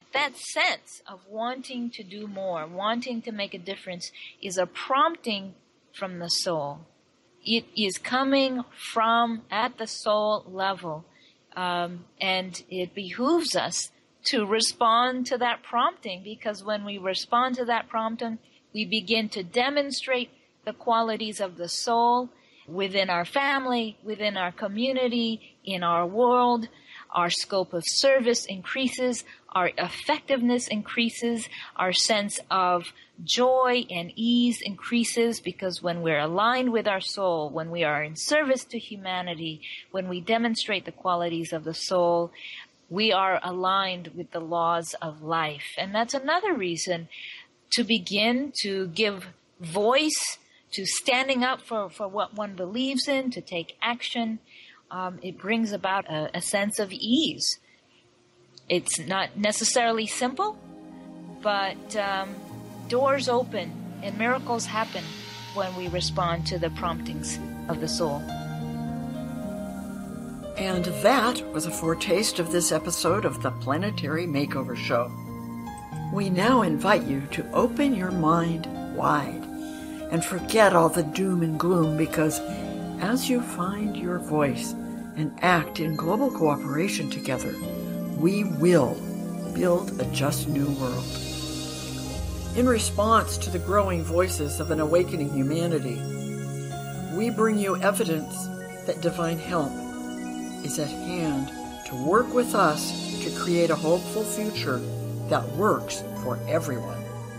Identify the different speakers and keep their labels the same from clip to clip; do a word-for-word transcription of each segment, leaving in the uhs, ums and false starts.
Speaker 1: that sense of wanting to do more, wanting to make a difference, is a prompting from the soul. It is coming from at the soul level, um, and it behooves us to respond to that prompting, because when we respond to that prompting, we begin to demonstrate the qualities of the soul within our family, within our community, in our world. Our scope of service increases, our effectiveness increases, our sense of joy and ease increases, because when we're aligned with our soul, when we are in service to humanity, when we demonstrate the qualities of the soul, we are aligned with the laws of life. And that's another reason to begin to give voice to standing up for, for what one believes in, to take action. Um, it brings about a, a sense of ease. It's not necessarily simple, but um, doors open and miracles happen when we respond to the promptings of the soul.
Speaker 2: And that was a foretaste of this episode of the Planetary Makeover Show. We now invite you to open your mind wide and forget all the doom and gloom, because as you find your voice and act in global cooperation together, we will build a just new world. In response to the growing voices of an awakening humanity, we bring you evidence that divine help is at hand to work with us to create a hopeful future that works for everyone.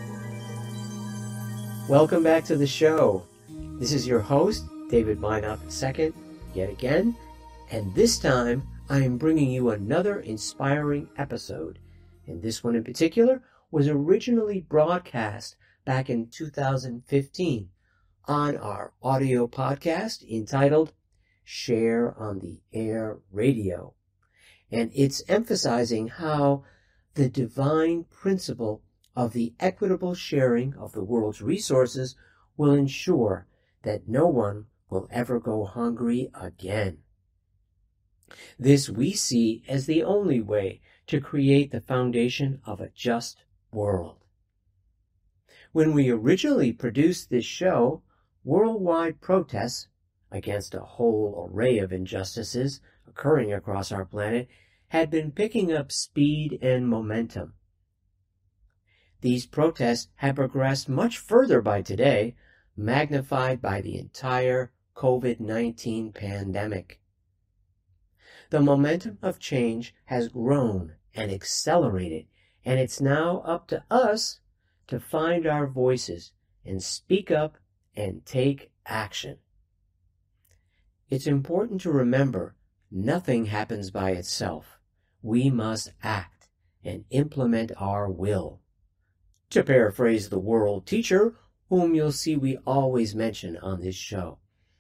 Speaker 3: Welcome back to the show. This is your host, David Meinhof the Second, yet again, and this time I am bringing you another inspiring episode, and this one in particular was originally broadcast back in two thousand fifteen on our audio podcast entitled Share on the Air Radio, and it's emphasizing how the divine principle of the equitable sharing of the world's resources will ensure that no one will ever go hungry again. This we see as the only way to create the foundation of a just world. When we originally produced this show, worldwide protests against a whole array of injustices occurring across our planet had been picking up speed and momentum. These protests have progressed much further by today, magnified by the entire covid nineteen pandemic. The momentum of change has grown and accelerated, and it's now up to us to find our voices and speak up and take action. It's important to remember nothing happens by itself. We must act and implement our will. To paraphrase the world teacher, whom you'll see we always mention on this show.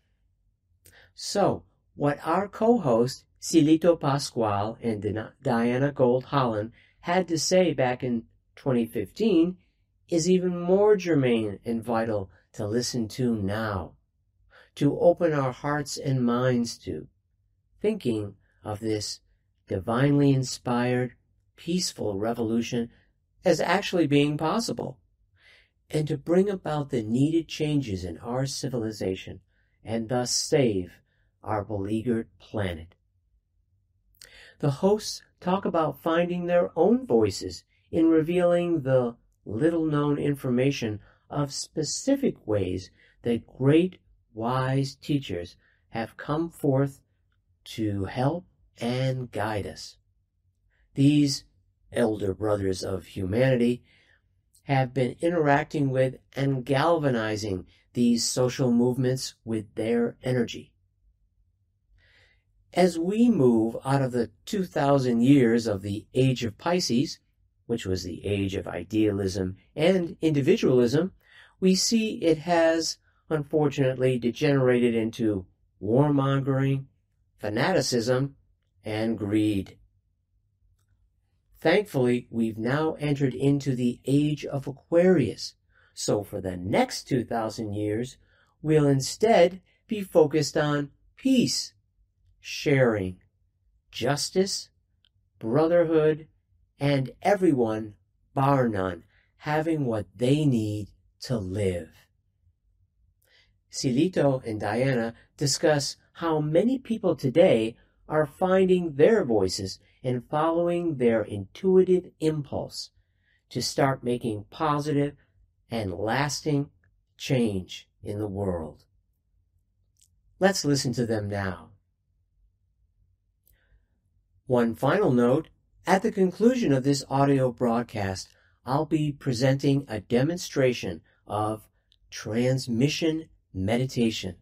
Speaker 3: So, what our co-host, Silito Pascual and Diana Gold Holland had to say back in twenty fifteen is even more germane and vital to listen to now, to open our hearts and minds to, thinking of this divinely inspired, peaceful revolution as actually being possible, and to bring about the needed changes in our civilization and thus save our beleaguered planet. The hosts talk about finding their own voices in revealing the little-known information of specific ways that great, wise teachers have come forth to help and guide us. These elder brothers of humanity have been interacting with and galvanizing these social movements with their energy. As we move out of the two thousand years of the Age of Pisces, which was the age of idealism and individualism, we see it has, unfortunately, degenerated into warmongering, fanaticism, and greed. Thankfully, we've now entered into the age of Aquarius, so for the next two thousand years, we'll instead be focused on peace, sharing, justice, brotherhood, and everyone, bar none, having what they need to live. Cielito and Diana discuss how many people today are finding their voices and following their intuitive impulse to start making positive and lasting change in the world. Let's listen to them now. One final note, at the conclusion of this audio broadcast, I'll be presenting a demonstration of transmission meditation.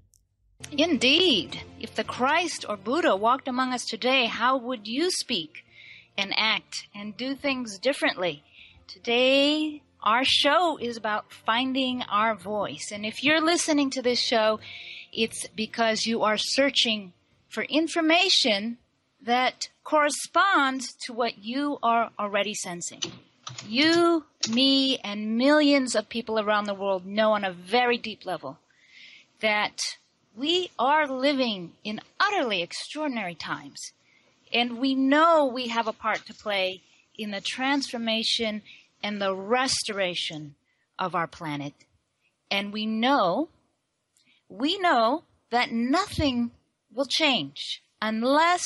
Speaker 1: Indeed. If the Christ or Buddha walked among us today, how would you speak and act and do things differently? Today, our show is about finding our voice. And if you're listening to this show, it's because you are searching for information that corresponds to what you are already sensing. You, me, and millions of people around the world know on a very deep level that we are living in utterly extraordinary times. And we know we have a part to play in the transformation and the restoration of our planet. And we know, we know that nothing will change unless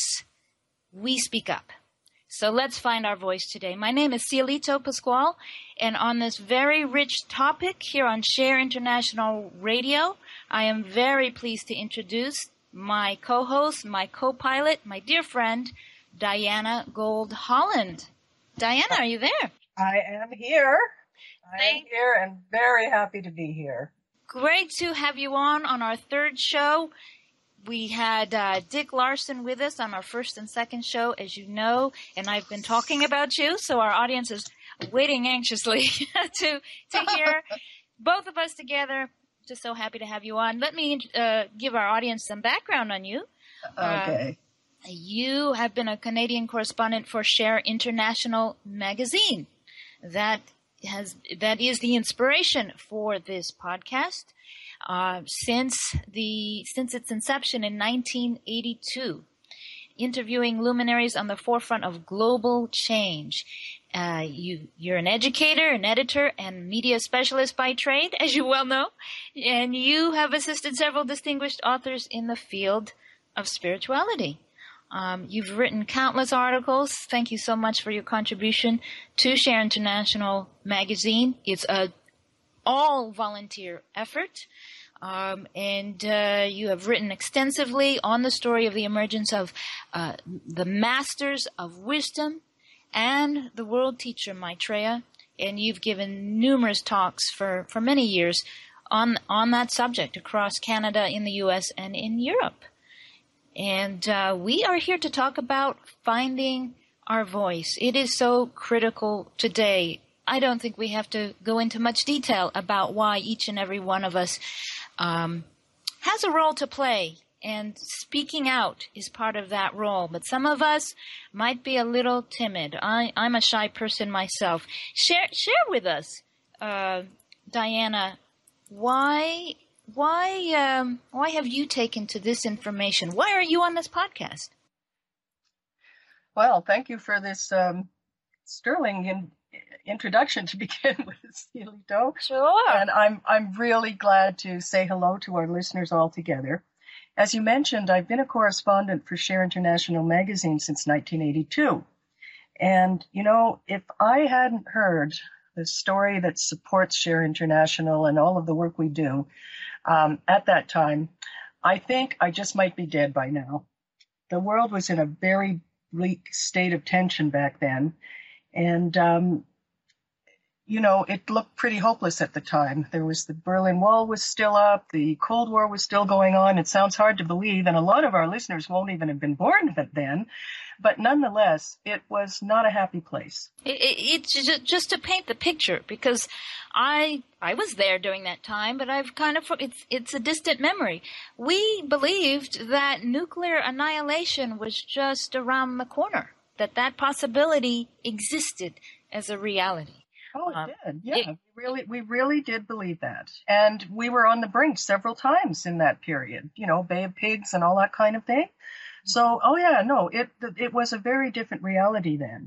Speaker 1: we speak up. So let's find our voice today. My name is Cielito Pascual, and on this very rich topic here on Share International Radio, I am very pleased to introduce my co-host, my co-pilot, my dear friend, Diana Gold Holland. Diana, are you there?
Speaker 4: I am here. I
Speaker 1: Thank-
Speaker 4: am here and very happy to be here.
Speaker 1: Great to have you on on our third show. We had uh, Dick Larson with us on our first and second show, as you know, and I've been talking about you, so our audience is waiting anxiously to to hear both of us together. Just so happy to have you on. Let me uh, give our audience some background on you.
Speaker 4: Okay.
Speaker 1: Uh, you have been a Canadian correspondent for Share International magazine. That has that is the inspiration for this podcast. Uh, since the since its inception in nineteen eighty-two, interviewing luminaries on the forefront of global change. Uh, you you're an educator, an editor, and media specialist by trade, as you well know, and you have assisted several distinguished authors in the field of spirituality. Um, you've written countless articles. Thank you so much for your contribution to Share International magazine. It's a all volunteer effort. Um, and uh, you have written extensively on the story of the emergence of uh, the Masters of Wisdom and the world teacher Maitreya. And you've given numerous talks for, for many years on on that subject across Canada, in the U S, and in Europe. And uh, we are here to talk about finding our voice. It is so critical today. I don't think we have to go into much detail about why each and every one of us um, has a role to play, and speaking out is part of that role. But some of us might be a little timid. I, I'm a shy person myself. Share share with us, uh, Diana, why why um, why have you taken to this information? Why are you on this podcast?
Speaker 4: Well, thank you for this um, sterling in, introduction to begin with, Cielito.
Speaker 1: Sure.
Speaker 4: And I'm I'm really glad to say hello to our listeners all together. As you mentioned, I've been a correspondent for Share International magazine since nineteen eighty-two. And, you know, if I hadn't heard the story that supports Share International and all of the work we do um, at that time, I think I just might be dead by now. The world was in a very bleak state of tension back then. And, um, you know, it looked pretty hopeless at the time. There was the Berlin Wall was still up. The Cold War was still going on. It sounds hard to believe, and a lot of our listeners won't even have been born then. But nonetheless, it was not a happy place.
Speaker 1: It, it, it's just to paint the picture, because I I was there during that time, but I've kind of it's it's a distant memory. We believed that nuclear annihilation was just around the corner, that that possibility existed as a reality.
Speaker 4: Oh, it
Speaker 1: um,
Speaker 4: did. Yeah,
Speaker 1: it,
Speaker 4: we really, we really did believe that. And we were on the brink several times in that period, you know, Bay of Pigs and all that kind of thing. So, oh yeah, no, it, it was a very different reality then.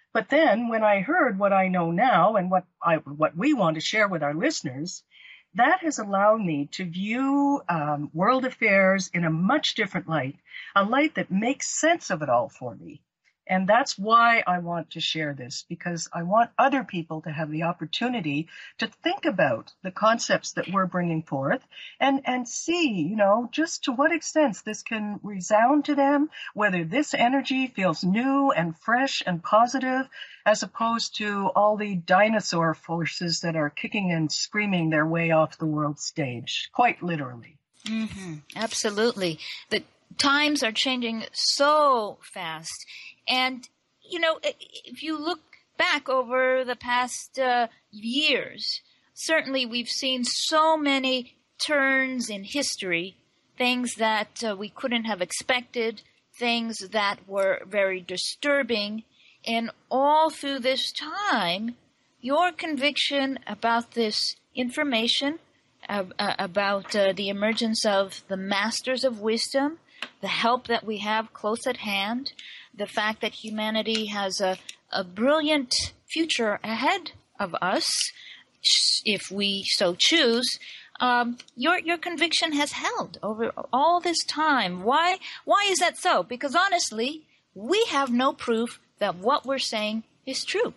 Speaker 4: But then when I heard what I know now and what I, what we want to share with our listeners, that has allowed me to view um, world affairs in a much different light, a light that makes sense of it all for me. And that's why I want to share this, because I want other people to have the opportunity to think about the concepts that we're bringing forth and, and see, you know, just to what extent this can resound to them, whether this energy feels new and fresh and positive, as opposed to all the dinosaur forces that are kicking and screaming their way off the world stage, quite literally.
Speaker 1: Mm-hmm. Absolutely. The times are changing so fast. And, you know, if you look back over the past uh, years, certainly we've seen so many turns in history, things that uh, we couldn't have expected, things that were very disturbing. And all through this time, your conviction about this information, uh, uh, about uh, the emergence of the masters of wisdom, the help that we have close at hand, the fact that humanity has a, a brilliant future ahead of us, if we so choose, um, your your conviction has held over all this time. Why why is that so? Because honestly, we have no proof that what we're saying is true.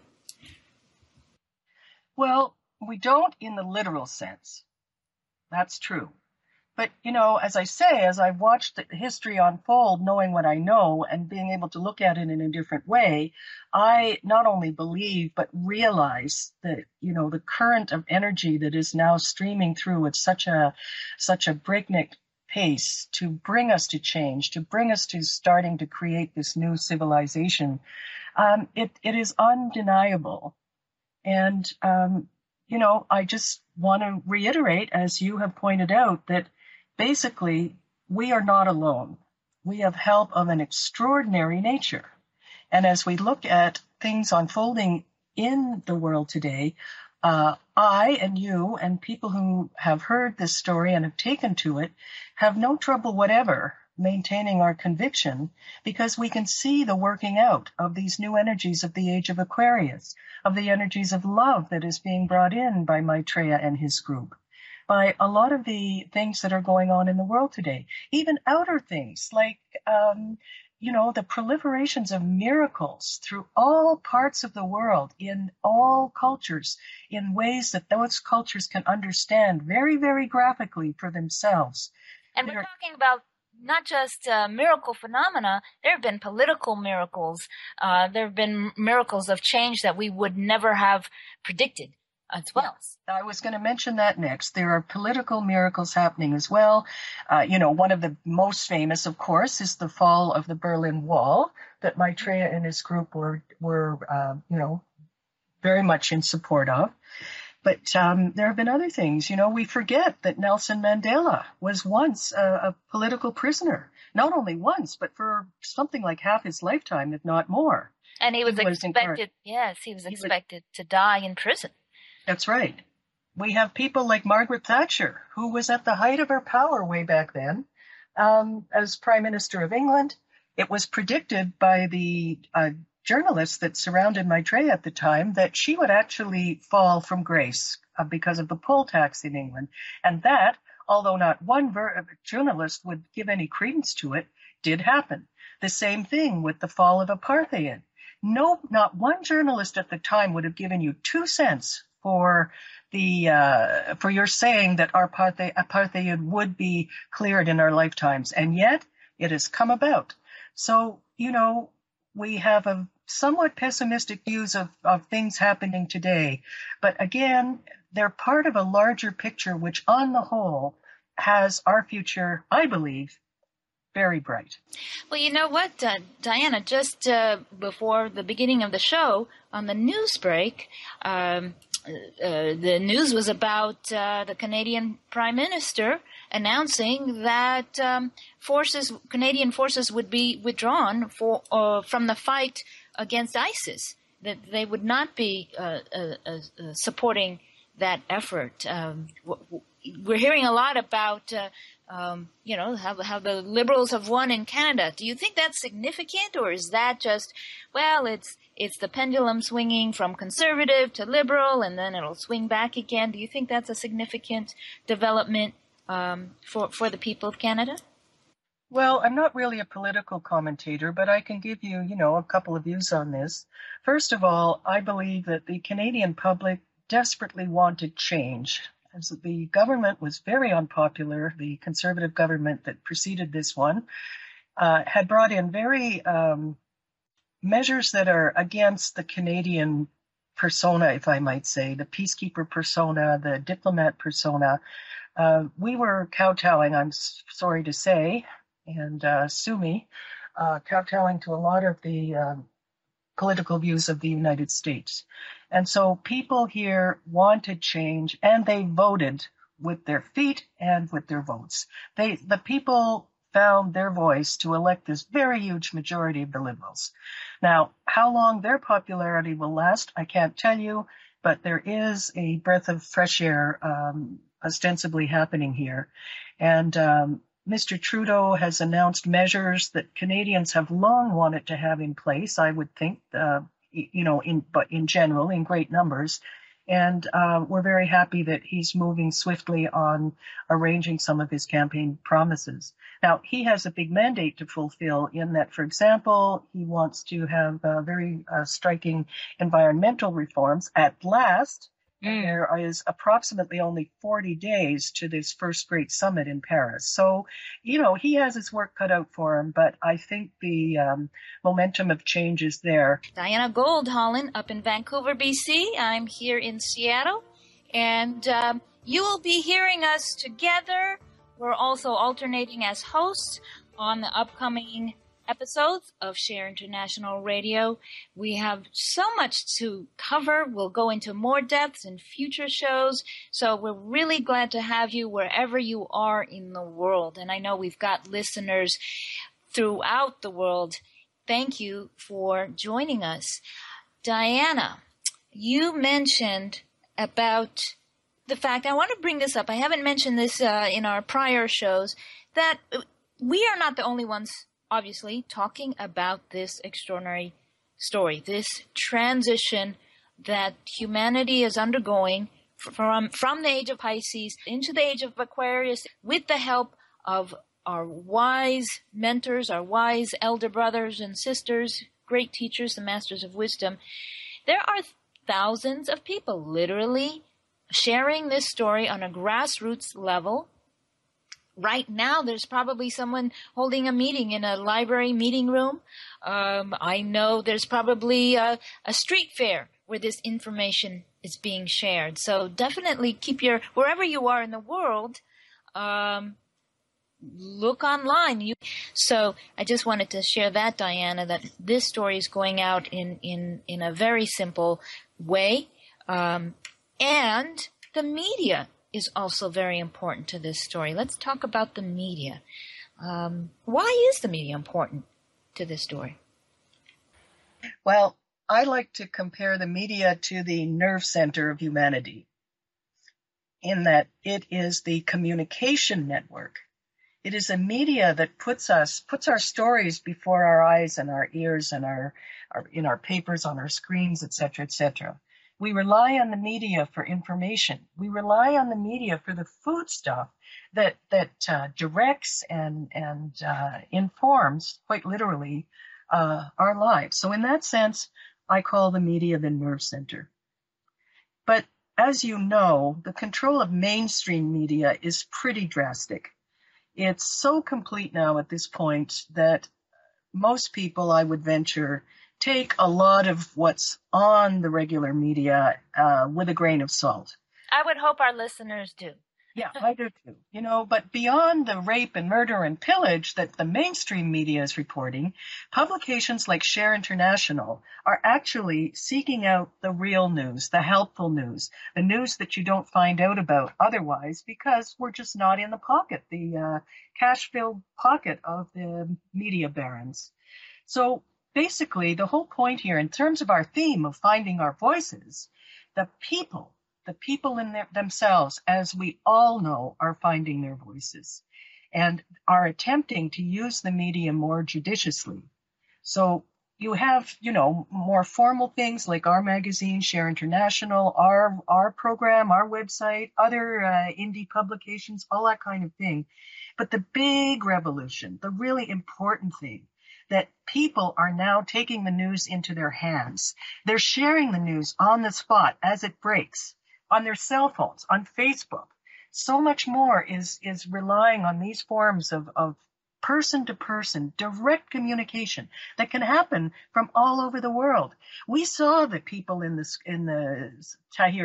Speaker 4: Well, we don't in the literal sense. That's true. But, you know, as I say, as I've watched the history unfold, knowing what I know and being able to look at it in a different way, I not only believe, but realize that, you know, the current of energy that is now streaming through at such a, such a breakneck pace to bring us to change, to bring us to starting to create this new civilization, um, it, it is undeniable. And, um, you know, I just want to reiterate, as you have pointed out, that basically, we are not alone. We have help of an extraordinary nature. And as we look at things unfolding in the world today, uh, I and you and people who have heard this story and have taken to it have no trouble whatever maintaining our conviction, because we can see the working out of these new energies of the age of Aquarius, of the energies of love that is being brought in by Maitreya and his group, by a lot of the things that are going on in the world today, even outer things like, um, you know, the proliferations of miracles through all parts of the world, in all cultures, in ways that those cultures can understand very, very graphically for themselves.
Speaker 1: And we're talking about not just uh, miracle phenomena. There have been political miracles. Uh, there have been miracles of change that we would never have predicted as well.
Speaker 4: Yes, I was going to mention that next. There are political miracles happening as well. Uh, you know, one of the most famous, of course, is the fall of the Berlin Wall that Maitreya and his group were, were uh, you know, very much in support of. But um, there have been other things. You know, we forget that Nelson Mandela was once a, a political prisoner, not only once, but for something like half his lifetime, if not more.
Speaker 1: And he was, he was expected, yes, he was expected he was, to die in prison.
Speaker 4: That's right. We have people like Margaret Thatcher, who was at the height of her power way back then um, as Prime Minister of England. It was predicted by the uh, journalists that surrounded Maitreya at the time that she would actually fall from grace uh, because of the poll tax in England. And that, although not one ver- journalist would give any credence to it, did happen. The same thing with the fall of apartheid. No, not one journalist at the time would have given you two cents for the uh, for your saying that apartheid, apartheid would be cleared in our lifetimes, and yet it has come about. So, you know, we have a somewhat pessimistic views of, of things happening today, but again, they're part of a larger picture, which on the whole has our future, I believe, very bright.
Speaker 1: Well, you know what, uh, Diana, just uh, before the beginning of the show, on the news break, um, uh, the news was about uh, the Canadian Prime Minister announcing that um, forces, Canadian forces would be withdrawn for uh, from the fight against ISIS, that they would not be uh, uh, uh, supporting that effort. Um, we're hearing a lot about, uh, um, you know, how, how the Liberals have won in Canada. Do you think that's significant, or is that just, well, it's it's the pendulum swinging from Conservative to Liberal, and then it'll swing back again? Do you think that's a significant development um, for for the people of Canada?
Speaker 4: Well, I'm not really a political commentator, but I can give you, you know, a couple of views on this. First of all, I believe that the Canadian public desperately wanted change, as the government was very unpopular. The Conservative government that preceded this one uh, had brought in very um, measures that are against the Canadian persona, if I might say, the peacekeeper persona, the diplomat persona. Uh, we were kowtowing, I'm sorry to say, and uh, sue me, uh, kowtowing to a lot of the um, political views of the United States. And so people here wanted change, and they voted with their feet and with their votes. They, the people found their voice to elect this very huge majority of the Liberals. Now, how long their popularity will last, I can't tell you, but there is a breath of fresh air um, ostensibly happening here. And um, Mister Trudeau has announced measures that Canadians have long wanted to have in place, I would think, uh, you know, in but in general, in great numbers. And uh, we're very happy that he's moving swiftly on arranging some of his campaign promises. Now, he has a big mandate to fulfill in that, for example, he wants to have uh, very uh, striking environmental reforms at last. Mm. There is approximately only forty days to this first great summit in Paris. So, you know, he has his work cut out for him, but I think the um, momentum of change is there.
Speaker 1: Diana Gold-Holland up in Vancouver, B C. I'm here in Seattle, and um, you will be hearing us together. We're also alternating as hosts on the upcoming episodes of Share International Radio. We have so much to cover. We'll go into more depths in future shows. So we're really glad to have you wherever you are in the world. And I know we've got listeners throughout the world. Thank you for joining us. Diana, you mentioned about the fact, I want to bring this up, I haven't mentioned this uh, in our prior shows, that we are not the only ones obviously talking about this extraordinary story, this transition that humanity is undergoing from, from the age of Pisces into the age of Aquarius with the help of our wise mentors, our wise elder brothers and sisters, great teachers, the masters of wisdom. There are thousands of people literally sharing this story on a grassroots level. Right now, there's probably someone holding a meeting in a library meeting room. Um, I know there's probably a, a street fair where this information is being shared. So definitely keep your, wherever you are in the world, um, look online. You, so I just wanted to share that, Diana, that this story is going out in, in, in a very simple way. Um, and the media is also very important to this story. Let's talk about the media. Um, why is the media important to this story?
Speaker 4: Well, I like to compare the media to the nerve center of humanity, in that it is the communication network. It is a media that puts us, puts our stories before our eyes and our ears and our, our in our papers, on our screens, et cetera, et cetera. We rely on the media for information. We rely on the media for the food stuff that that uh, directs and and uh, informs, quite literally, uh, our lives. So in that sense, I call the media the nerve center. But as you know, the control of mainstream media is pretty drastic. It's so complete now at this point that most people, I would venture, take a lot of what's on the regular media uh, with a grain of salt.
Speaker 1: I would hope our listeners do.
Speaker 4: Yeah, I do too. You know, but beyond the rape and murder and pillage that the mainstream media is reporting, publications like Share International are actually seeking out the real news, the helpful news, the news that you don't find out about otherwise because we're just not in the pocket, the uh, cash-filled pocket of the media barons. So basically, the whole point here, in terms of our theme of finding our voices, the people the people in their, themselves, as we all know, are finding their voices and are attempting to use the media more judiciously. So you have, you know, more formal things like our magazine, Share International, our our program, our website, other uh, indie publications, all that kind of thing. But the big revolution, the really important thing, that people are now taking the news into their hands. They're sharing the news on the spot as it breaks, on their cell phones, on Facebook. So much more is is relying on these forms of, of person-to-person, direct communication that can happen from all over the world. We saw the people in the, in the Tahrir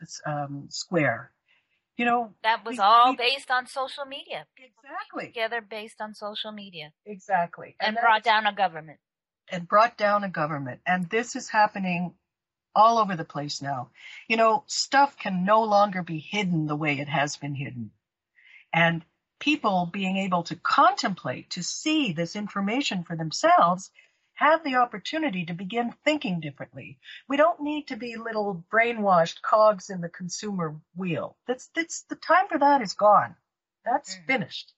Speaker 4: um, Square. You know,
Speaker 1: that was
Speaker 4: we,
Speaker 1: all
Speaker 4: we,
Speaker 1: based on social media.
Speaker 4: Exactly.
Speaker 1: Together based on social media.
Speaker 4: Exactly.
Speaker 1: And, and brought down a government.
Speaker 4: And brought down a government. And this is happening all over the place now. You know, stuff can no longer be hidden the way it has been hidden. And people being able to contemplate, to see this information for themselves, have the opportunity to begin thinking differently. We don't need to be little brainwashed cogs in the consumer wheel. That's, that's the time for that is gone. That's mm. finished.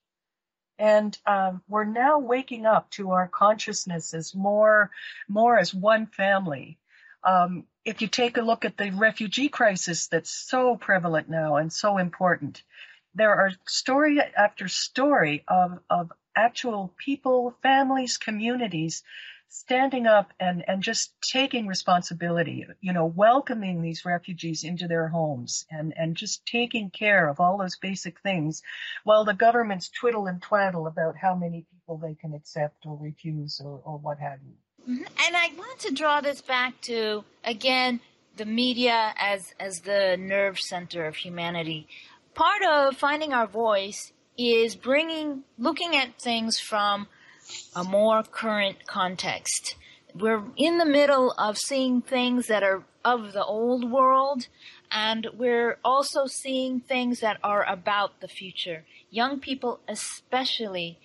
Speaker 4: And um, we're now waking up to our consciousness as more, more as one family. Um, if you take a look at the refugee crisis that's so prevalent now and so important, there are story after story of, of actual people, families, communities standing up and, and just taking responsibility, you know, welcoming these refugees into their homes and, and just taking care of all those basic things while the governments twiddle and twaddle about how many people they can accept or refuse or, or what have you.
Speaker 1: Mm-hmm. And I want to draw this back to, again, the media as, as the nerve center of humanity. Part of finding our voice is bringing, looking at things from a more current context. We're in the middle of seeing things that are of the old world, and we're also seeing things that are about the future. Young people especially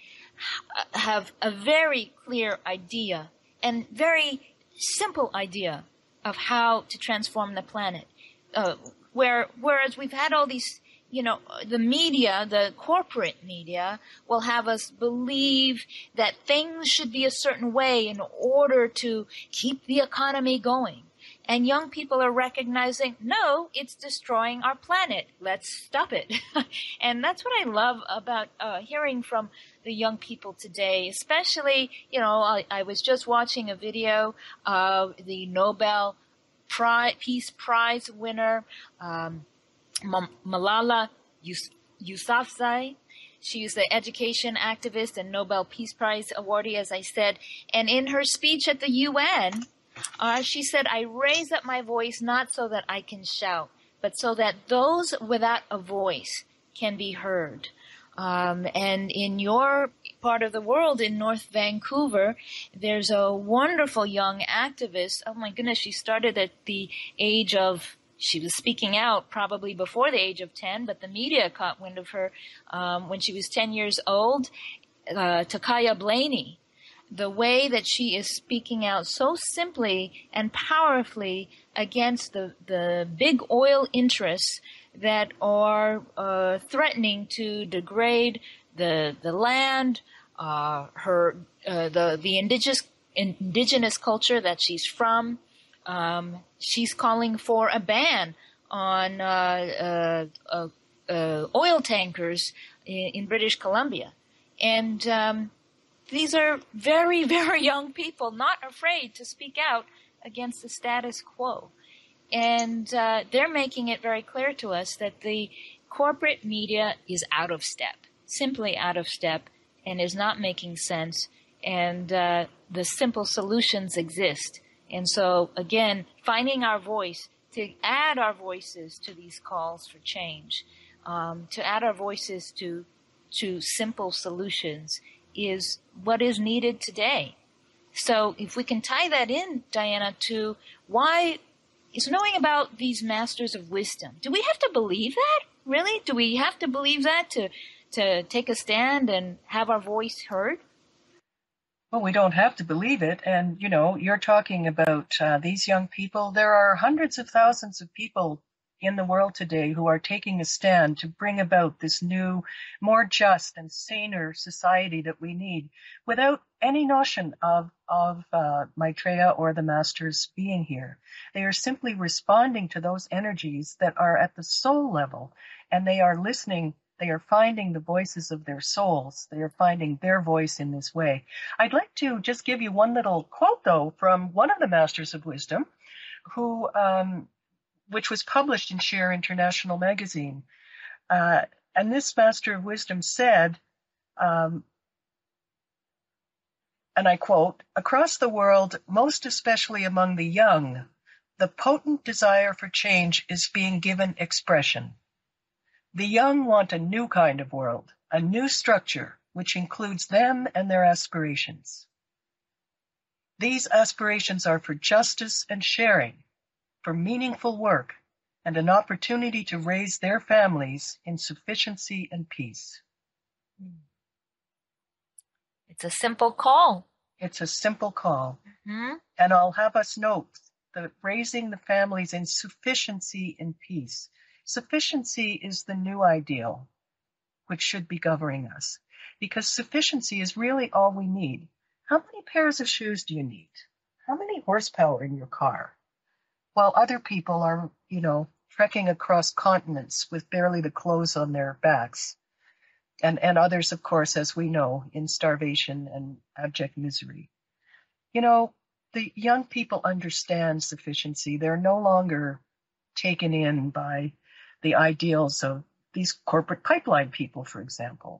Speaker 1: have a very clear idea and very simple idea of how to transform the planet. Uh, where, whereas we've had all these You know, the media, the corporate media, will have us believe that things should be a certain way in order to keep the economy going. And young people are recognizing, no, it's destroying our planet. Let's stop it. And that's what I love about uh, hearing from the young people today, especially, you know, I, I was just watching a video of the Nobel Prize, Peace Prize winner, um, Malala Yousafzai. She's the education activist and Nobel Peace Prize awardee, as I said. And in her speech at the U N, uh, she said, I raise up my voice not so that I can shout, but so that those without a voice can be heard. Um, and in your part of the world, in North Vancouver, there's a wonderful young activist. Oh my goodness, she started at the age of She was speaking out probably before the age of ten, but the media caught wind of her um, when she was ten years old. Uh, Takaya Blaney, the way that she is speaking out so simply and powerfully against the, the big oil interests that are uh, threatening to degrade the the land, uh, her uh, the the indigenous indigenous culture that she's from. Um, she's calling for a ban on uh, uh, uh, uh, oil tankers in, in British Columbia. And um, these are very, very young people, not afraid to speak out against the status quo. And uh, they're making it very clear to us that the corporate media is out of step, simply out of step, and is not making sense. And uh, the simple solutions exist. And so, again, finding our voice, to add our voices to these calls for change, um, to add our voices to to simple solutions is what is needed today. So if we can tie that in, Diana, to why is knowing about these masters of wisdom, do we have to believe that? Really? Do we have to believe that to to take a stand and have our voice heard?
Speaker 4: Well, we don't have to believe it. And, you know, you're talking about uh, these young people. There are hundreds of thousands of people in the world today who are taking a stand to bring about this new, more just and saner society that we need without any notion of, of uh, Maitreya or the masters being here. They are simply responding to those energies that are at the soul level, and they are listening. They are finding the voices of their souls. They are finding their voice in this way. I'd like to just give you one little quote, though, from one of the Masters of Wisdom, who, um, which was published in Share International magazine. Uh, and this Master of Wisdom said, um, and I quote, "Across the world, most especially among the young, the potent desire for change is being given expression. The young want a new kind of world, a new structure, which includes them and their aspirations. These aspirations are for justice and sharing, for meaningful work, and an opportunity to raise their families in sufficiency and peace."
Speaker 1: It's a simple call.
Speaker 4: It's a simple call.
Speaker 1: Mm-hmm.
Speaker 4: And I'll have us note that raising the families in sufficiency and peace. Sufficiency is the new ideal, which should be governing us, because sufficiency is really all we need. How many pairs of shoes do you need? How many horsepower in your car? While other people are, you know, trekking across continents with barely the clothes on their backs. And, and others, of course, as we know, in starvation and abject misery. You know, the young people understand sufficiency. They're no longer taken in by the ideals of these corporate pipeline people, for example.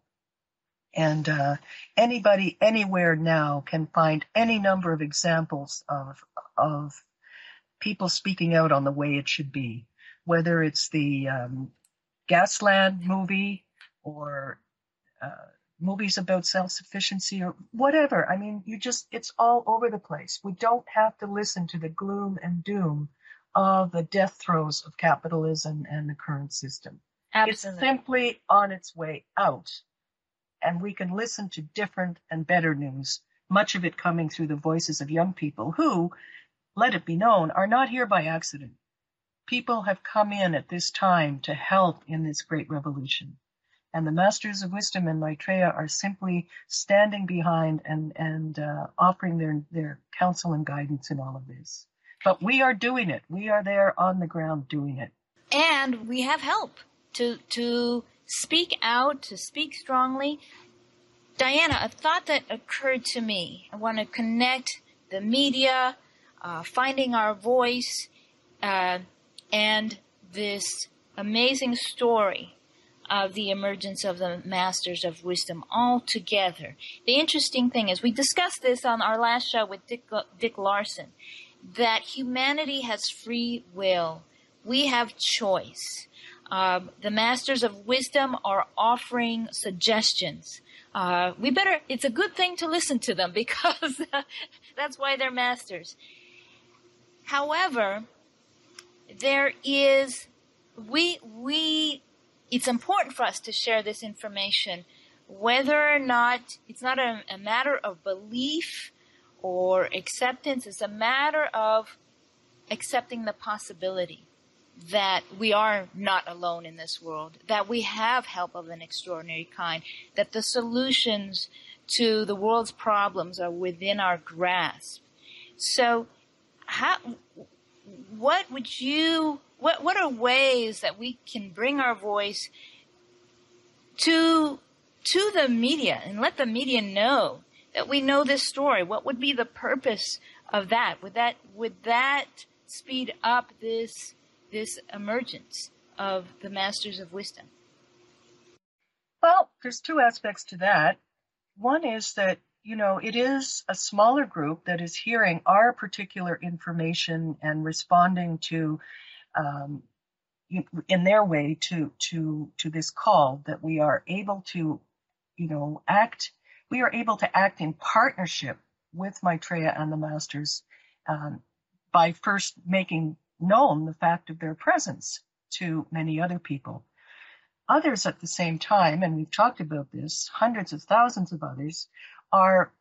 Speaker 4: And uh, anybody anywhere now can find any number of examples of, of people speaking out on the way it should be, whether it's the um, Gasland movie or uh, movies about self-sufficiency or whatever. I mean, you just, it's all over the place. We don't have to listen to the gloom and doom of the death throes of capitalism and the current system.
Speaker 1: Absolutely.
Speaker 4: It's simply on its way out. And we can listen to different and better news, much of it coming through the voices of young people who, let it be known, are not here by accident. People have come in at this time to help in this great revolution. And the Masters of Wisdom and Maitreya are simply standing behind and, and uh, offering their, their counsel and guidance in all of this. But we are doing it. We are there on the ground doing it.
Speaker 1: And we have help to to speak out, to speak strongly. Diana, a thought that occurred to me. I want to connect the media, uh, finding our voice, uh, and this amazing story of the emergence of the Masters of Wisdom all together. The interesting thing is, we discussed this on our last show with Dick, Dick Larson, that humanity has free will. We have choice. Um, the Masters of Wisdom are offering suggestions. Uh, we better, it's a good thing to listen to them because that's why they're masters. However, there is, we, we, it's important for us to share this information, whether or not, it's not a, a matter of belief or acceptance, it's a matter of accepting the possibility that we are not alone in this world, that we have help of an extraordinary kind, that the solutions to the world's problems are within our grasp. So how, what would you, what, what are ways that we can bring our voice to, to the media and let the media know that we know this story? What would be the purpose of that? Would that, would that speed up this this emergence of the Masters of Wisdom?
Speaker 4: Well, there's two aspects to that. One is that, you know, it is a smaller group that is hearing our particular information and responding to, um, in their way, to to to this call, that we are able to, you know, act. We are able to act in partnership with Maitreya and the Masters um, by first making known the fact of their presence to many other people. Others at the same time, and we've talked about this, hundreds of thousands of others, are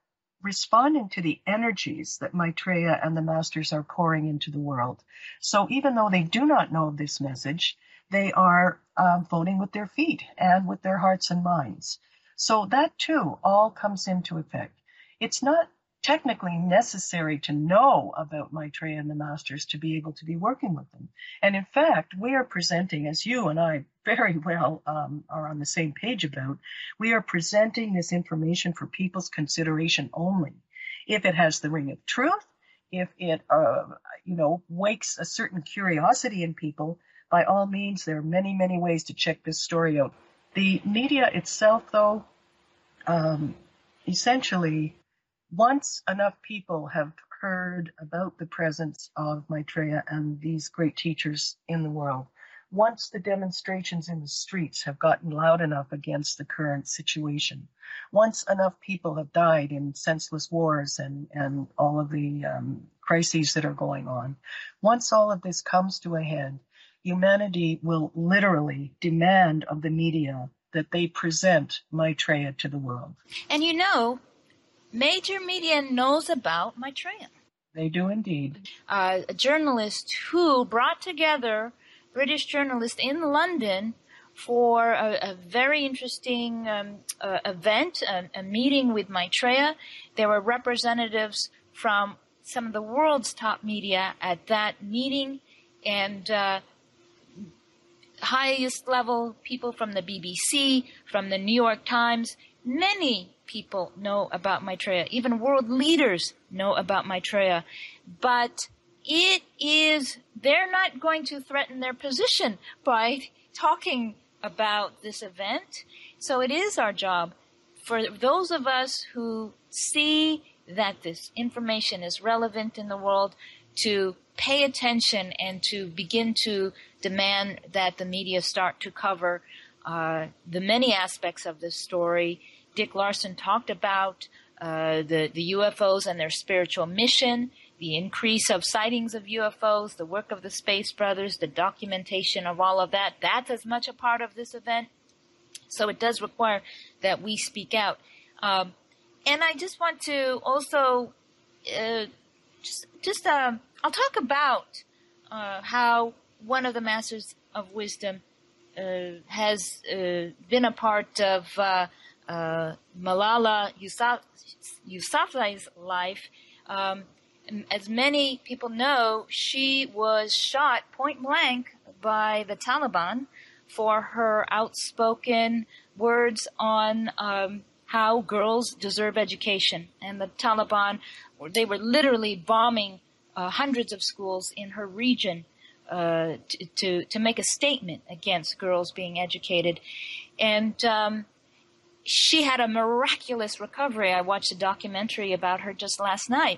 Speaker 4: responding to the energies that Maitreya and the masters are pouring into the world. So even though they do not know this message, they are uh, voting with their feet and with their hearts and minds. So that too all comes into effect. It's not technically necessary to know about Maitreya and the masters to be able to be working with them. And in fact, we are presenting, as you and I very well um, are on the same page about, we are presenting this information for people's consideration only. If it has the ring of truth, if it, uh, you know, wakes a certain curiosity in people, by all means, there are many, many ways to check this story out. The media itself, though, um, essentially, once enough people have heard about the presence of Maitreya and these great teachers in the world, once the demonstrations in the streets have gotten loud enough against the current situation, once enough people have died in senseless wars and, and all of the um, crises that are going on, once all of this comes to a head, humanity will literally demand of the media that they present Maitreya to the world.
Speaker 1: And you know, major media knows about Maitreya.
Speaker 4: They do indeed.
Speaker 1: Uh, a journalist who brought together British journalists in London for a, a very interesting um, uh, event, a, a meeting with Maitreya. There were representatives from some of the world's top media at that meeting, and uh, highest level people from the B B C, from the New York Times. Many people know about Maitreya. Even world leaders know about Maitreya. But it is, they're not going to threaten their position by talking about this event. So it is our job for those of us who see that this information is relevant in the world to pay attention and to begin to demand that the media start to cover uh, the many aspects of this story. Dick Larson talked about uh, the, the U F Os and their spiritual mission, the increase of sightings of U F Os, the work of the Space Brothers, the documentation of all of that. That's as much a part of this event. So it does require that we speak out. Um, and I just want to also uh, just, just uh, I'll talk about uh, how one of the Masters of Wisdom uh, has uh, been a part of uh, uh, Malala Yousaf- Yousafzai's life. Um, as many people know, she was shot point blank by the Taliban for her outspoken words on um, how girls deserve education. And the Taliban, they were literally bombing uh, hundreds of schools in her region uh, to, to to make a statement against girls being educated. And um, she had a miraculous recovery. I watched a documentary about her just last night.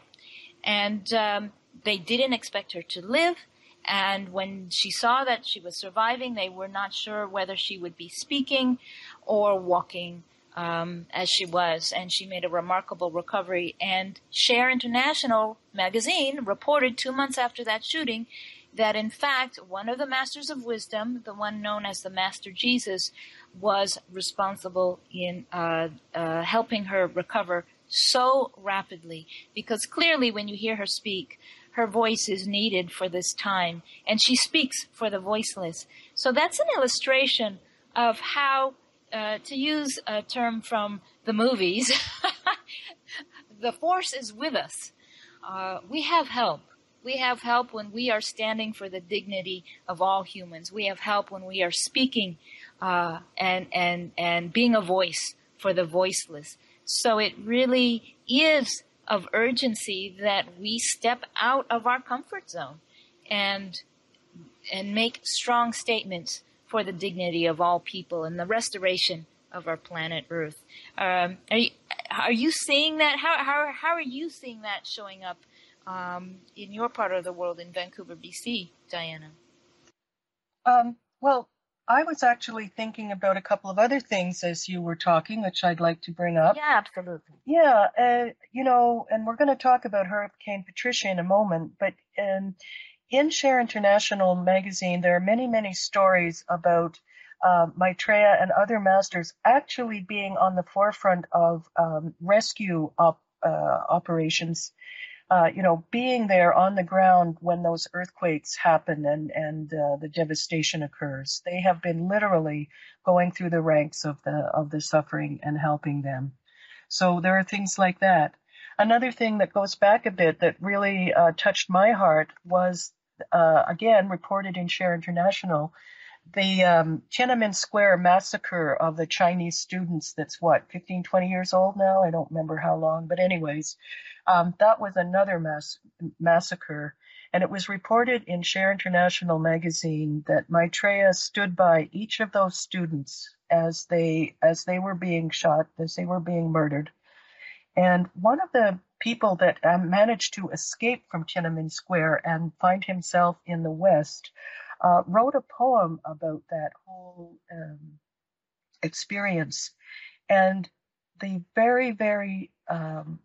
Speaker 1: And um, they didn't expect her to live. And when she saw that she was surviving, they were not sure whether she would be speaking or walking um, as she was. And she made a remarkable recovery. And Share International magazine reported two months after that shooting that, in fact, one of the Masters of Wisdom, the one known as the Master Jesus, was responsible in uh, uh, helping her recover so rapidly. Because clearly when you hear her speak, her voice is needed for this time, and she speaks for the voiceless. So that's an illustration of how, uh, to use a term from the movies, the force is with us. Uh, we have help. We have help when we are standing for the dignity of all humans. We have help when we are speaking uh, and and and being a voice for the voiceless. So it really is of urgency that we step out of our comfort zone and and make strong statements for the dignity of all people and the restoration of our planet Earth. Um, are you, are you seeing that? How how how are you seeing that showing up um, in your part of the world in Vancouver, B C, Diana?
Speaker 4: Um, well, I was actually thinking about a couple of other things as you were talking, which I'd like to bring up.
Speaker 1: Yeah, absolutely.
Speaker 4: Yeah, uh, you know, and we're going to talk about Hurricane Patricia in a moment, but um, in Share International magazine, there are many, many stories about uh, Maitreya and other masters actually being on the forefront of um, rescue op- uh, operations, uh, you know, being there on the ground when those earthquakes happen and, and uh, the devastation occurs. They have been literally going through the ranks of the, of the suffering and helping them. So there are things like that. Another thing that goes back a bit that really uh, touched my heart was, uh, again, reported in Share International, the um, Tiananmen Square massacre of the Chinese students that's, what, fifteen, twenty years old now? I don't remember how long. But anyways, um, that was another mass- massacre. And it was reported in Share International magazine that Maitreya stood by each of those students as they as they were being shot, as they were being murdered. And one of the people that um, managed to escape from Tiananmen Square and find himself in the West uh, wrote a poem about that whole um, experience. And the very, very um,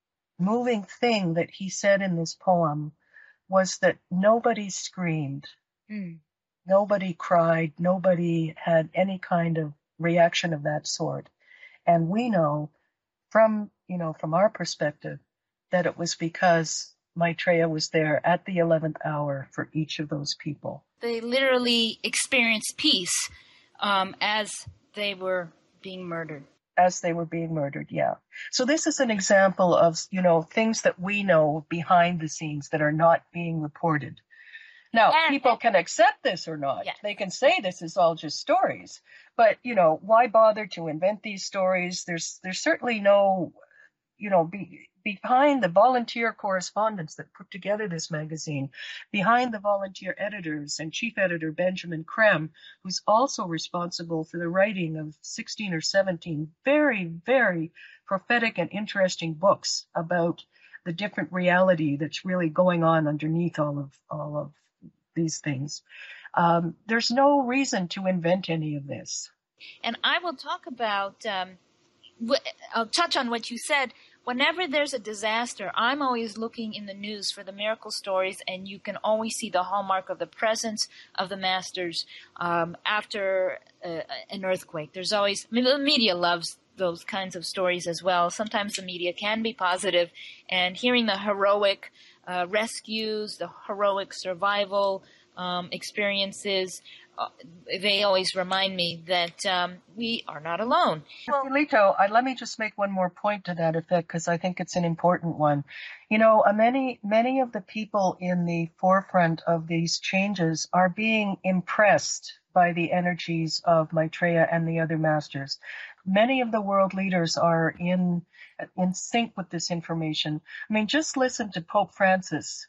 Speaker 4: moving thing that he said in this poem was that nobody screamed, mm. nobody cried, nobody had any kind of reaction of that sort. And we know from, you know, from our perspective that it was because Maitreya was there at the eleventh hour for each of those people.
Speaker 1: They literally experienced peace um, as they were being murdered.
Speaker 4: As they were being murdered, yeah. So this is an example of, you know, things that we know behind the scenes that are not being reported. Now, and, people and, can accept this or not. Yes. They can say this is all just stories. But, you know, why bother to invent these stories? There's there's certainly no, you know, be, behind the volunteer correspondents that put together this magazine, behind the volunteer editors and chief editor Benjamin Krem, who's also responsible for the writing of sixteen or seventeen very, very prophetic and interesting books about the different reality that's really going on underneath all of all of these things. Um, there's no reason to invent any of this.
Speaker 1: And I will talk about, um, wh- I'll touch on what you said. Whenever there's a disaster, I'm always looking in the news for the miracle stories, and you can always see the hallmark of the presence of the masters um, after uh, an earthquake. There's always, I mean, the media loves those kinds of stories as well. Sometimes the media can be positive, and hearing the heroic uh, rescues, the heroic survival um, experiences, Uh, they always remind me that um, we are not alone.
Speaker 4: Well, Lito, I, let me just make one more point to that effect, because I think it's an important one. You know, uh, many many of the people in the forefront of these changes are being impressed by the energies of Maitreya and the other masters. Many of the world leaders are in in sync with this information. I mean, just listen to Pope Francis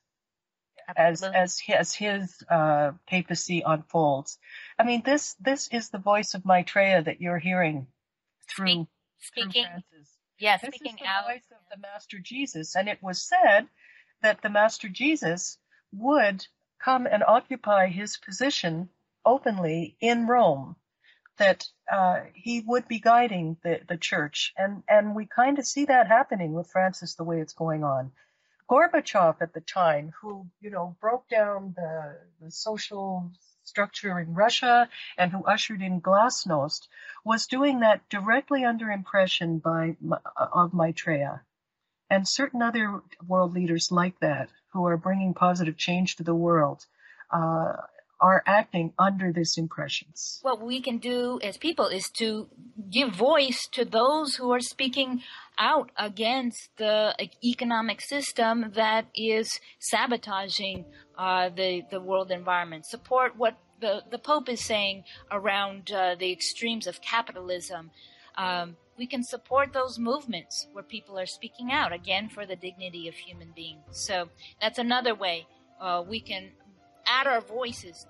Speaker 4: as as as his uh, papacy unfolds. I mean, this this is the voice of Maitreya that you're hearing through,
Speaker 1: speaking,
Speaker 4: through Francis.
Speaker 1: Yes,
Speaker 4: this
Speaker 1: speaking
Speaker 4: is the
Speaker 1: out.
Speaker 4: voice of the Master Jesus, and it was said that the Master Jesus would come and occupy his position openly in Rome. That uh, he would be guiding the the church, and and we kind of see that happening with Francis the way it's going on. Gorbachev at the time, who, you know, broke down the, the social structure in Russia and who ushered in glasnost, was doing that directly under impression by of Maitreya. And certain other world leaders like that, who are bringing positive change to the world, uh, are acting under this impression.
Speaker 1: What we can do as people is to give voice to those who are speaking out against the economic system that is sabotaging uh, the, the world environment. Support what the, the Pope is saying around uh, the extremes of capitalism. Um, we can support those movements where people are speaking out, again, for the dignity of human beings. So that's another way uh, we can add our voices.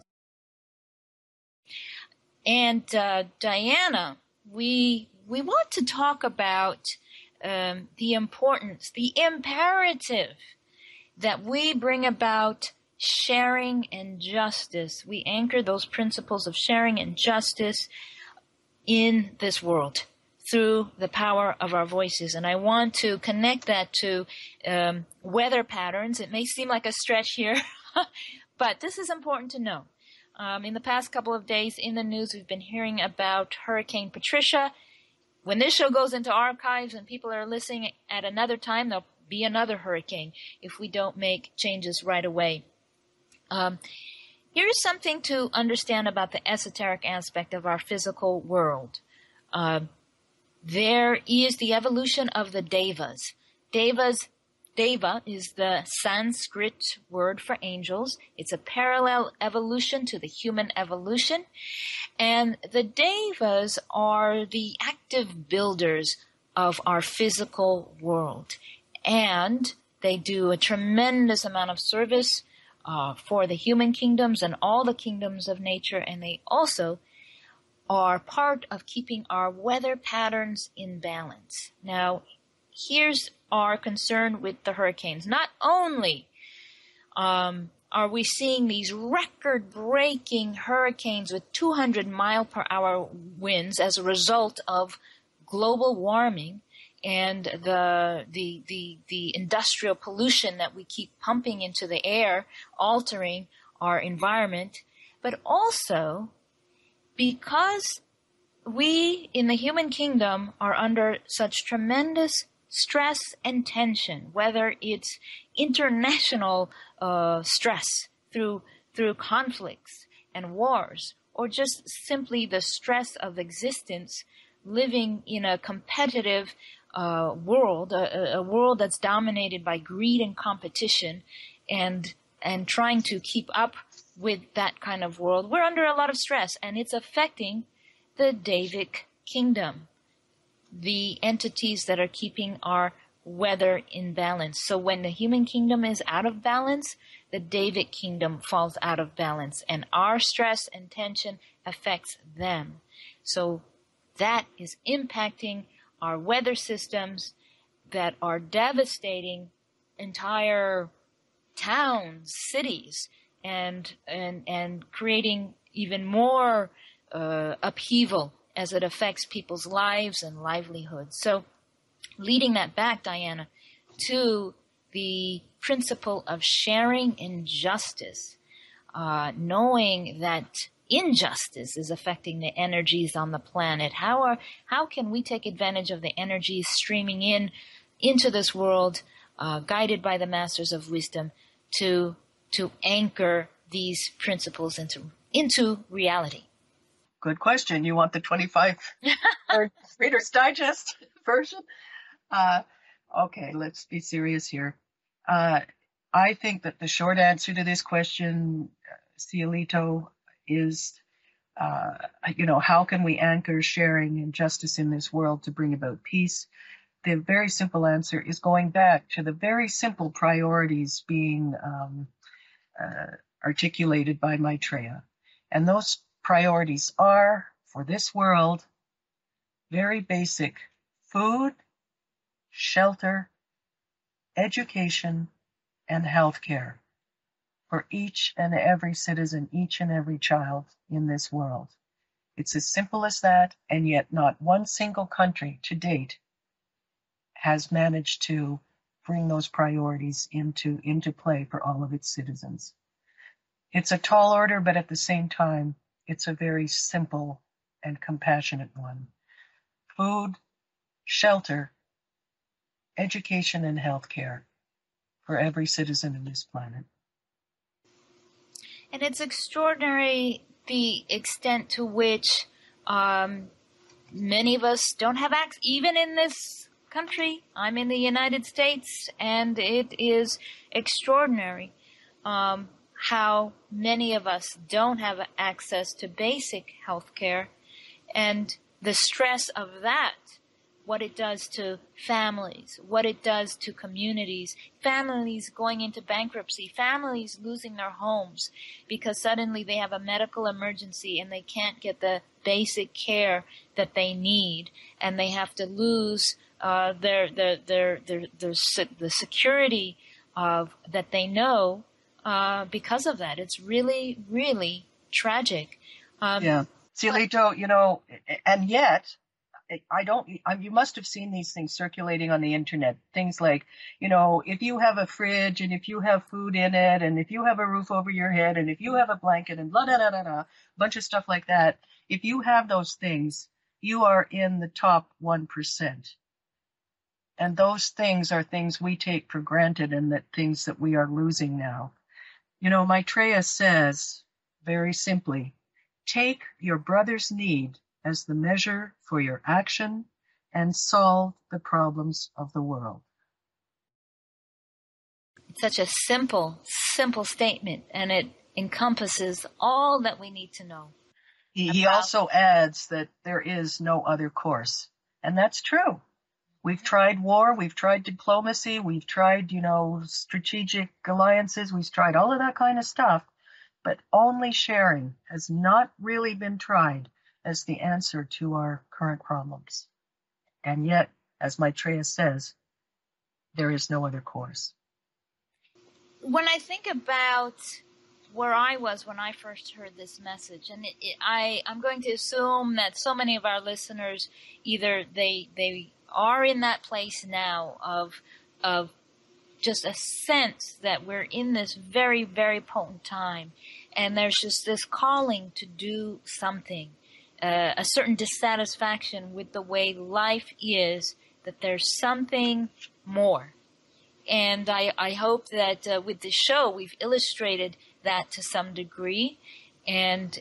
Speaker 1: And uh, Diana, we we want to talk about um, the importance, the imperative that we bring about sharing and justice. We anchor those principles of sharing and justice in this world through the power of our voices. And I want to connect that to um, weather patterns. It may seem like a stretch here, but this is important to know. Um, in the past couple of days in the news, we've been hearing about Hurricane Patricia. when this show goes into archives and people are listening at another time, there'll be another hurricane if we don't make changes right away. Um, here's something to understand about the esoteric aspect of our physical world. Uh, there is the evolution of the devas. Devas, deva is the Sanskrit word for angels. It's a parallel evolution to the human evolution. And the devas are the active builders of our physical world. And they do a tremendous amount of service uh, for the human kingdoms and all the kingdoms of nature. And they also are part of keeping our weather patterns in balance. Now, here's our concern with the hurricanes. Not only um, are we seeing these record-breaking hurricanes with two hundred mile per hour winds as a result of global warming and the, the, the, the industrial pollution that we keep pumping into the air, altering our environment, but also because we in the human kingdom are under such tremendous stress and tension, whether it's international uh, stress through through conflicts and wars, or just simply the stress of existence, living in a competitive uh, world, a, a world that's dominated by greed and competition, and and trying to keep up with that kind of world. We're under a lot of stress, and it's affecting the Devic kingdom, the entities that are keeping our weather in balance. So when the human kingdom is out of balance, the Devic kingdom falls out of balance, and our stress and tension affects them. So that is impacting our weather systems that are devastating entire towns, cities, and and and creating even more uh, upheaval as it affects people's lives and livelihoods. So leading that back, Diana, to the principle of sharing injustice, uh, knowing that injustice is affecting the energies on the planet. How are how can we take advantage of the energies streaming in into this world, uh, guided by the masters of wisdom, to to anchor these principles into into reality?
Speaker 4: Good question. You want the twenty-five word Reader's Digest version? Uh, okay, let's be serious here. Uh, I think that the short answer to this question, Cielito, is, uh, you know, how can we anchor sharing and justice in this world to bring about peace? The very simple answer is going back to the very simple priorities being um, uh, articulated by Maitreya. And those priorities are, for this world, very basic: food, shelter, education, and health care for each and every citizen, each and every child in this world. It's as simple as that, and yet not one single country to date has managed to bring those priorities into, into play for all of its citizens. It's a tall order, but at the same time, it's a very simple and compassionate one. Food, shelter, education, and health care for every citizen of this planet.
Speaker 1: And it's extraordinary the extent to which um, many of us don't have access, even in this country. I'm in the United States, and it is extraordinary um, how many of us don't have access to basic health care, and the stress of that, what it does to families, what it does to communities, families going into bankruptcy, families losing their homes because suddenly they have a medical emergency and they can't get the basic care that they need, and they have to lose uh, their, their, their, their, their, the security of that they know uh, because of that. It's really, really tragic. Um,
Speaker 4: yeah. Cielito, you know, and yet, I don't, I, you must have seen these things circulating on the internet. Things like, you know, if you have a fridge and if you have food in it and if you have a roof over your head and if you have a blanket and blah, da, da, da, da, a bunch of stuff like that. If you have those things, you are in the top one percent. And those things are things we take for granted and that things that we are losing now. You know, Maitreya says, very simply, take your brother's need as the measure for your action and solve the problems of the world.
Speaker 1: It's such a simple, simple statement, and it encompasses all that we need to know.
Speaker 4: He, he also adds that there is no other course. And that's true. We've tried war, we've tried diplomacy, we've tried, you know, strategic alliances, we've tried all of that kind of stuff, but only sharing has not really been tried as the answer to our current problems. And yet, as Maitreya says, there is no other course.
Speaker 1: When I think about where I was when I first heard this message, and it, it, I, I'm going to assume that so many of our listeners, either they they are in that place now of of just a sense that we're in this very, very potent time, and there's just this calling to do something, uh, a certain dissatisfaction with the way life is, that there's something more. And I, I hope that uh, with this show we've illustrated that to some degree. And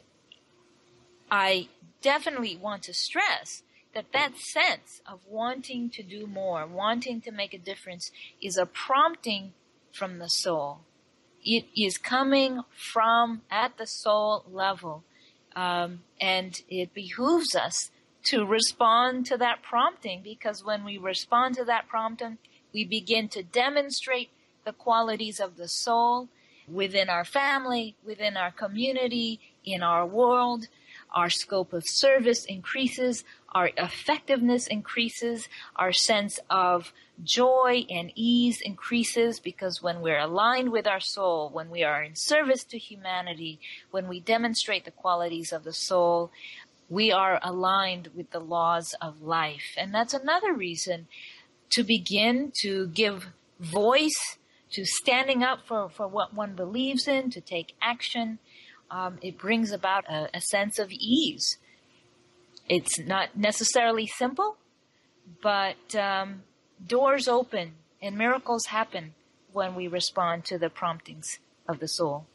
Speaker 1: I definitely want to stress that that sense of wanting to do more, wanting to make a difference, is a prompting from the soul. It is coming from at the soul level. Um, and it behooves us to respond to that prompting, because when we respond to that prompting, we begin to demonstrate the qualities of the soul within our family, within our community, in our world. Our scope of service increases, our effectiveness increases, our sense of joy and ease increases, because when we're aligned with our soul, when we are in service to humanity, when we demonstrate the qualities of the soul, we are aligned with the laws of life. And that's another reason to begin to give voice to standing up for, for what one believes in, to take action. Um, it brings about a, a sense of ease. It's not necessarily simple, but um, doors open and miracles happen when we respond to the promptings of the soul.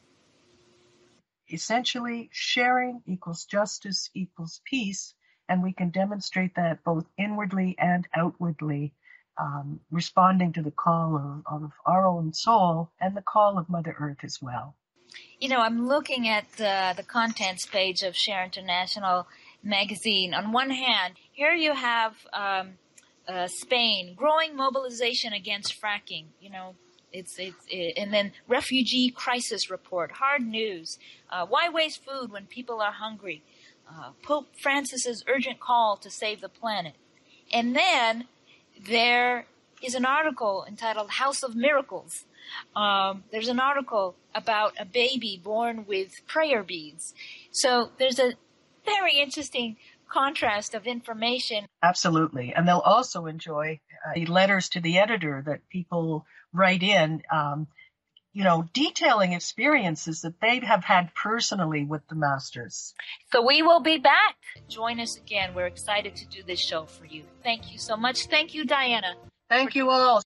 Speaker 4: Essentially, sharing equals justice equals peace, and we can demonstrate that both inwardly and outwardly, um, responding to the call of, of our own soul and the call of Mother Earth as well.
Speaker 1: You know, I'm looking at uh, the contents page of Share International magazine. On one hand, here you have um, uh, Spain, growing mobilization against fracking. You know, it's it's it, and then refugee crisis report, hard news. Uh, why waste food when people are hungry? Uh, Pope Francis's urgent call to save the planet. And then there is an article entitled House of Miracles. Um, there's an article about a baby born with prayer beads. So there's a very interesting contrast of information.
Speaker 4: Absolutely. And they'll also enjoy uh, the letters to the editor that people write in, um, you know, detailing experiences that they have had personally with the masters.
Speaker 1: So we will be back. Join us again. We're excited to do this show for you. Thank you so much. Thank you, Diana.
Speaker 4: Thank you all.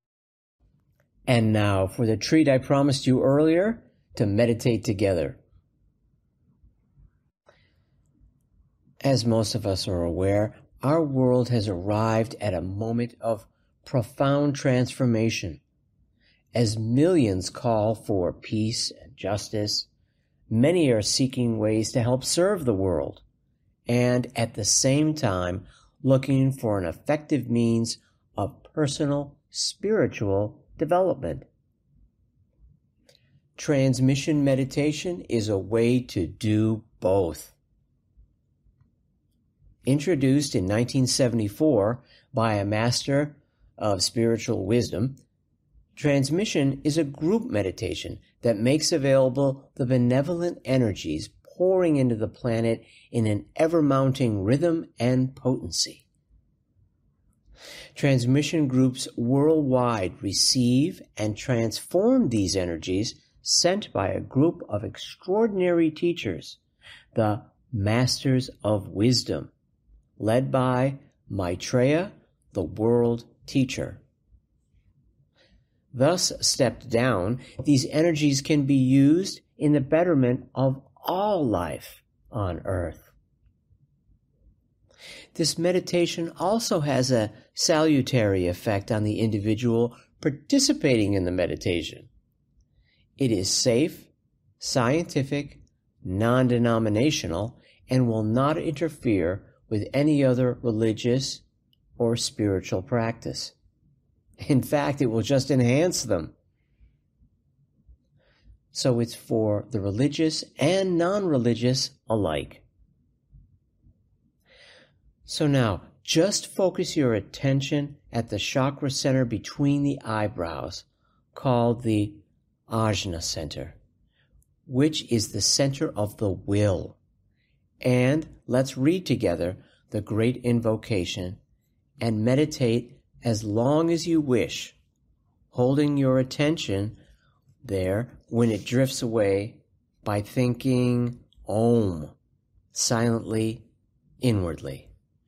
Speaker 3: And now for the treat I promised you earlier, to meditate together. As most of us are aware, our world has arrived at a moment of profound transformation. As millions call for peace and justice, many are seeking ways to help serve the world, and at the same time looking for an effective means of personal, spiritual development. Transmission meditation is a way to do both. Introduced in nineteen seventy-four by a master of spiritual wisdom, transmission is a group meditation that makes available the benevolent energies pouring into the planet in an ever-mounting rhythm and potency. Transmission groups worldwide receive and transform these energies sent by a group of extraordinary teachers, the Masters of Wisdom, led by Maitreya, the world teacher. Thus, stepped down, these energies can be used in the betterment of all life on earth. This meditation also has a salutary effect on the individual participating in the meditation. It is safe, scientific, non-denominational, and will not interfere with any other religious or spiritual practice. In fact, it will just enhance them. So it's for the religious and non-religious alike. So now, just focus your attention at the chakra center between the eyebrows, called the Ajna center, which is the center of the will. And let's read together the great invocation and meditate as long as you wish, holding your attention there when it drifts away by thinking Om, silently, inwardly.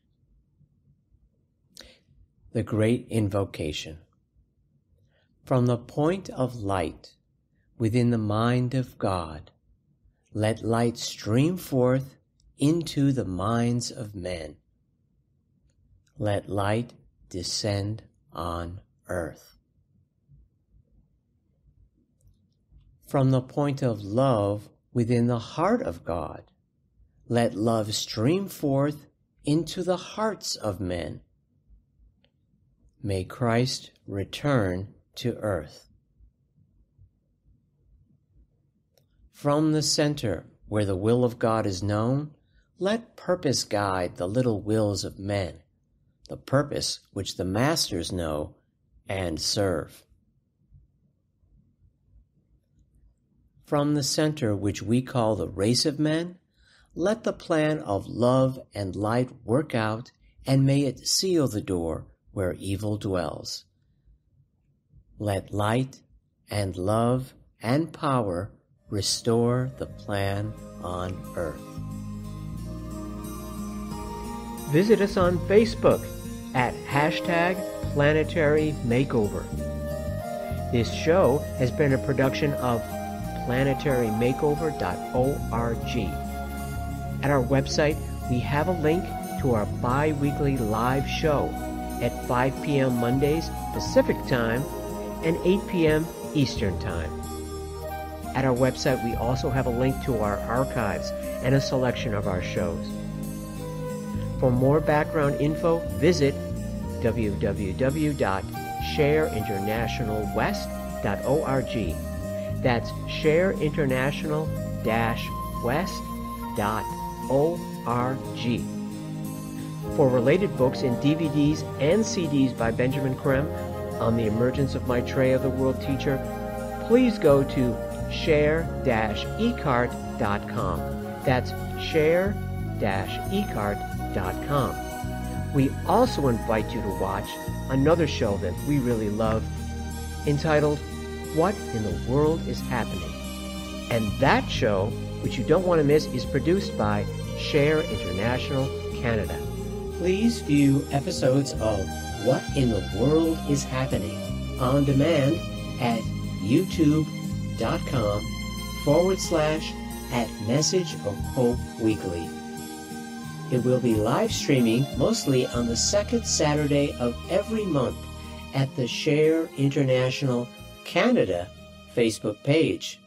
Speaker 3: The great invocation. From the point of light within the mind of God, let light stream forth into the minds of men. Let light descend on earth. From the point of love within the heart of God, let love stream forth into the hearts of men. May Christ return to earth. From the center where the will of God is known, let purpose guide the little wills of men, the purpose which the masters know and serve. From the center which we call the race of men, let the plan of love and light work out, and may it seal the door where evil dwells. Let light and love and power restore the plan on earth.
Speaker 5: Visit us on Facebook at hashtag Planetary Makeover. This show has been a production of planetary makeover dot org. At our website, we have a link to our bi-weekly live show at five p.m. Mondays Pacific Time and eight p.m. Eastern Time. At our website, we also have a link to our archives and a selection of our shows. For more background info, visit w w w dot share international west dot org. That's share international west dot org. For related books and D V Ds and C Ds by Benjamin Creme on the emergence of Maitreya, the world teacher, please go to share dash ecart dot com. That's share dash ecart dot com. We also invite you to watch another show that we really love, entitled What in the World is Happening? And that show, which you don't want to miss, is produced by Share International Canada.
Speaker 3: Please view episodes of What in the World is Happening on demand at youtube.com forward slash at Message of Hope Weekly. It will be live streaming mostly on the second Saturday of every month at the Share International Canada Facebook page.